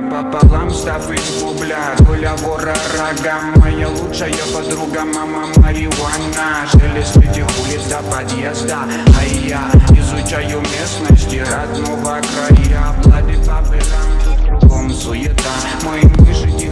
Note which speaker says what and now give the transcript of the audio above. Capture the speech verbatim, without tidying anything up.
Speaker 1: горя пополам, став из бубля. Доля вора рога, моя лучшая подруга, мама марихуана. Шелест этих улиц до подъезда, а я изучаю местности родного края. Блады по пылам, тут кругом суета. Мои мыши